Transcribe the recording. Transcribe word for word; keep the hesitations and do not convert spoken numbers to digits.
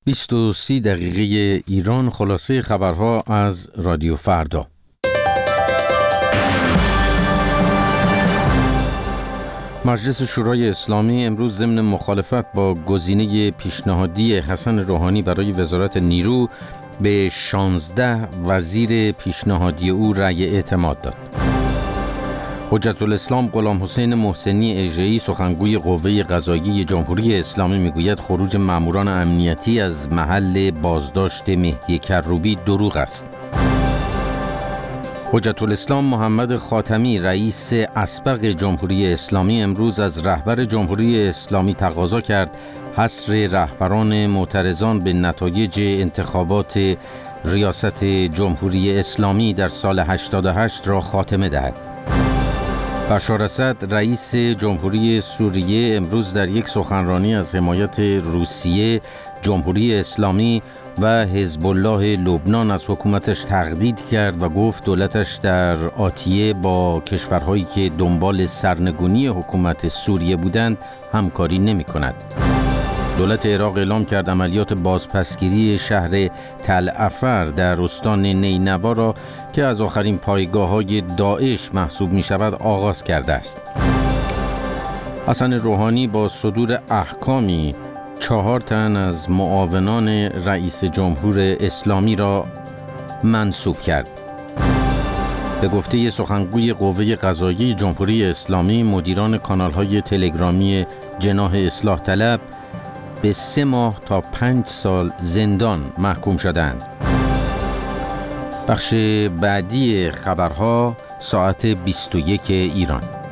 بیست و سی دقیقه ایران، خلاصه خبرها از رادیو فردا. مجلس شورای اسلامی امروز ضمن مخالفت با گزینه پیشنهادی حسن روحانی برای وزارت نیرو به شانزده وزیر پیشنهادی او رأی اعتماد داد. حجت الاسلام غلام حسین محسنی اژه‌ای سخنگوی قوه قضاییه جمهوری اسلامی میگوید خروج ماموران امنیتی از محل بازداشت مهدی کروبی دروغ است. حجت الاسلام محمد خاتمی رئیس اسبق جمهوری اسلامی امروز از رهبر جمهوری اسلامی تقاضا کرد حصر رهبران معترضان به نتایج انتخابات ریاست جمهوری اسلامی در سال هشتاد و هشت را خاتمه دهد. بشار اسد رئیس جمهوری سوریه امروز در یک سخنرانی از حمایت روسیه، جمهوری اسلامی و حزب الله لبنان از حکومتش تقدید کرد و گفت دولتش در آتیه با کشورهایی که دنبال سرنگونی حکومت سوریه بودند همکاری نمی کند. دولت عراق اعلام کرد عملیات بازپسگیری شهر تل افر در استان نینوا را که از آخرین پایگاه‌های داعش محسوب می‌شود آغاز کرده است. حسن روحانی با صدور احکامی چهار تن از معاونان رئیس جمهور اسلامی را منصوب کرد. به گفته سخنگوی قوه قضاییه جمهوری اسلامی، مدیران کانال‌های تلگرامی جناح اصلاح طلب به سه ماه تا پنج سال زندان محکوم شدند. بخش بعدی خبرها ساعت بیست و یک ایران.